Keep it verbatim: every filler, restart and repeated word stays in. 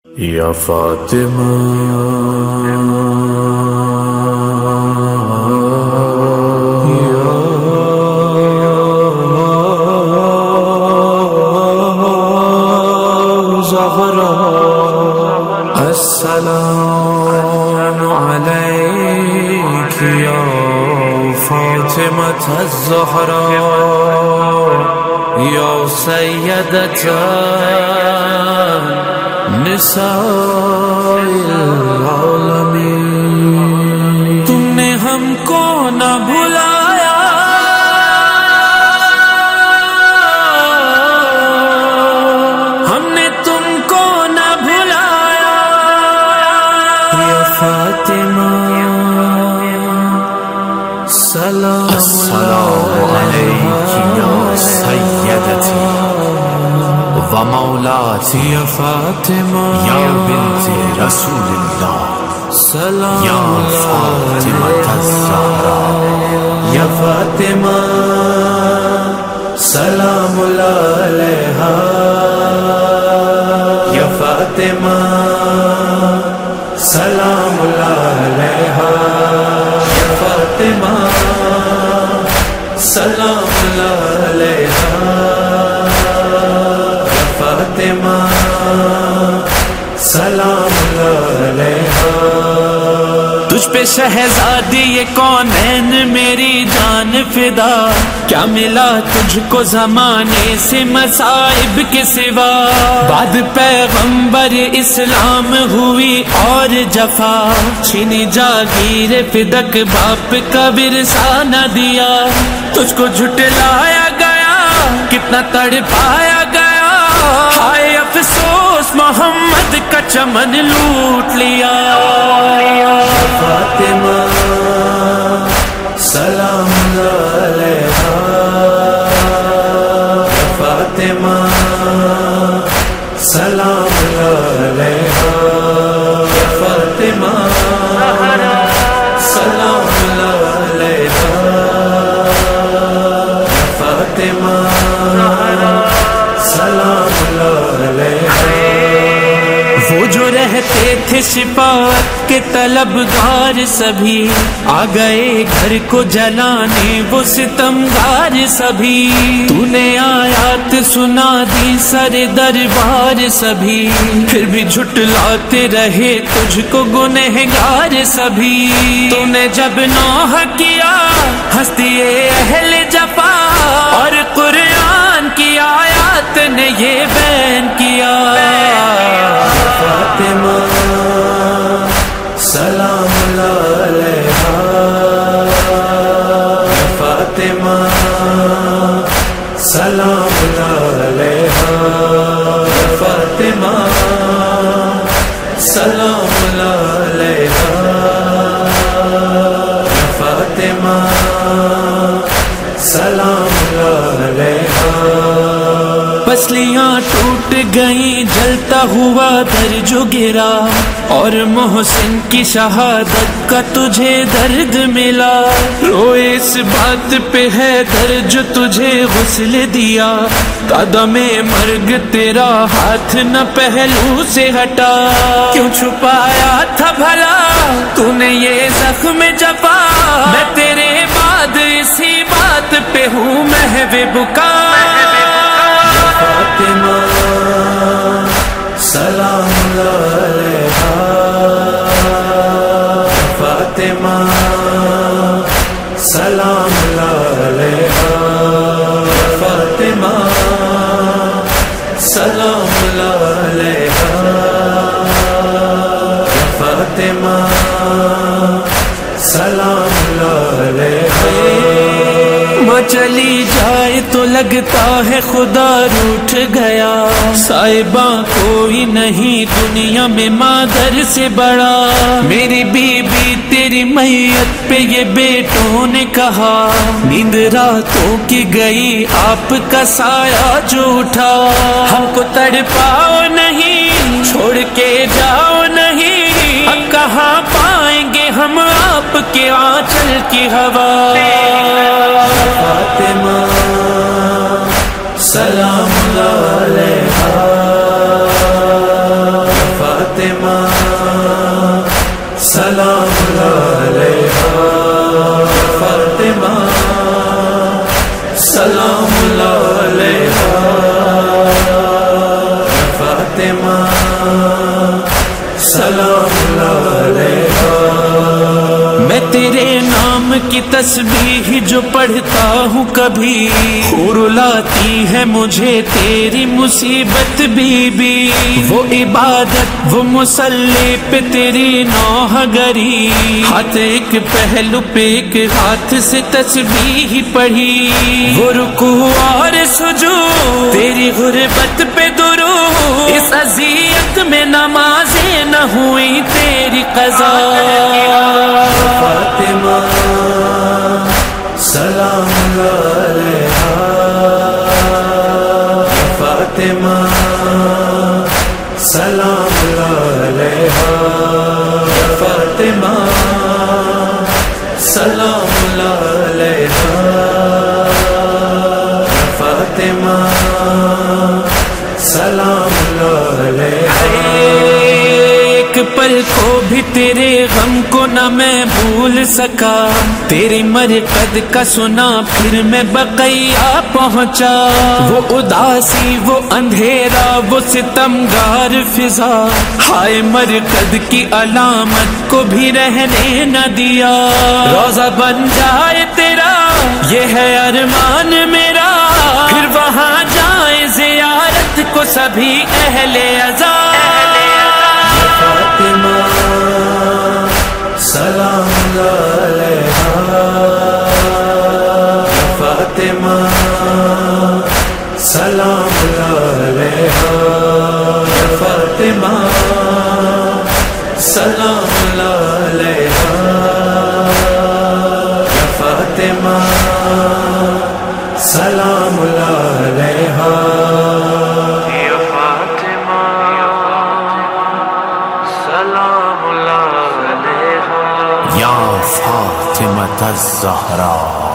یا فاطمہ یا زہرا السلام علیک یا فاطمة الزہرا یا سیدۃ نساء العالمین. تم نے ہم کو نہ بھلایا، ہم نے تم کو نہ بھلایا. یا فاطمہ سلام علیک یا سیدتی و مولاتی. یا فاطمہ یا بنت رسول اللہ سلام یا فاطمہ الزہرا. یا فاطمہ سلام علیہا. یا فاطمہ سلام علیہا. یا فاطمہ سلام علیہا. فاطمہ سلام علیہا. تجھ پہ شہزادی یہ کونین میری جان فدا، کیا ملا تجھ کو زمانے سے مصائب کے سوا. بعد پیغمبر اسلام ہوئی اور جفا، چھینی جاگیر فدق باپ کا ورثہ نہ دیا. تجھ کو جھٹلایا گیا، کتنا تڑپایا گیا، ہائے افسوس محمد کا چمن لوٹ لیا. فاطمہ سلام علیہا. فاطمہ سلام علیہا. فاطمہ سلام علیہا. فاطمہ سلام علیہا. وہ جو رہتے تھے شفاعت کے طلبگار سبھی، آ گئے گھر کو جلانے وہ ستمگار سبھی. تو نے آیات سنا دی سر دربار سبھی، پھر بھی جھٹلاتے رہے تجھ کو گنہگار سبھی. تو نے جب نوح کیا ہستی اہل جفا، اور قرآن کی آیات نے یہ بیان کیا. فاطمہ سلام علیہا. فاطمہ سلام علیہا. فاطمہ سلام علیہا. فاطمہ سلام علیہا. پسلیاں ٹوٹ گئیں جلتا ہوا در جو گرا، اور محسن کی شہادت کا تجھے درد ملا. روئے اس بات پہ ہے درد جو تجھے غسل دیا، قدم مرگ تیرا ہاتھ نہ پہلو سے ہٹا. کیوں چھپایا تھا بھلا تو نے یہ زخم جفا، میں تیرے بعد اسی بات پہ ہوں محو بکا. فاطمہ سلام علیہا. فاطمہ سلام علیہا. فاطمہ سلام علیہا. فاطمہ سلام علیہا. ماں چلی جائے تو لگتا ہے خدا روٹھ گیا، صاحباں کوئی نہیں دنیا میں مادر سے بڑا. میری بی بی تیری میت پہ یہ بیٹوں نے کہا، نیند راتوں کی گئی آپ کا سایہ جو اٹھا. ہم کو تڑپاؤ نہیں، چھوڑ کے جاؤ نہیں، اب کہاں پائیں گے ہم آپ کے آنچل کی ہوا. فاطمہ سلام علیہا. اللہ علیہا فاطمہ سلام اللہ علیہا۔ میں تیرے نام کی تسبیح جو پڑھتا ہوں کبھی حور لاتی ہے مجھے تیری مصیبت بی بی، وہ عبادت وہ مصلی پہ تیری نوح گری، ہاتھ ایک پہلو پہ ایک ہاتھ سے تسبیح پڑھی، وہ رکوع اور سجود تیری غربت پہ درود، اس اذیت میں نمازیں نہ ہوئی تیری قضا۔ فاطمہ سلام علیہا فاطمہ سلام علیہا فاطمہ سلام علیہا فاطمہ سلام علیہا۔ ایک پل کو بھی تیرے غم کو نہ میں بھول سکا، تیری مرقد کا سنا پھر میں بقیہ پہنچا، وہ اداسی وہ اندھیرا وہ ستمگار فضا، ہائے مرقد کی علامت کو بھی رہنے نہ دیا، روزہ بن جائے تیرا یہ ہے ارمان میرا، پھر وہاں جائیں زیارت کو سبھی اہل عزا۔ فاطمہ سلام علیہا فاطمہ سلام علیہا فاطمہ سلام علیہا فاطمہ سلام علیہا۔ یا فاطمة الزہرا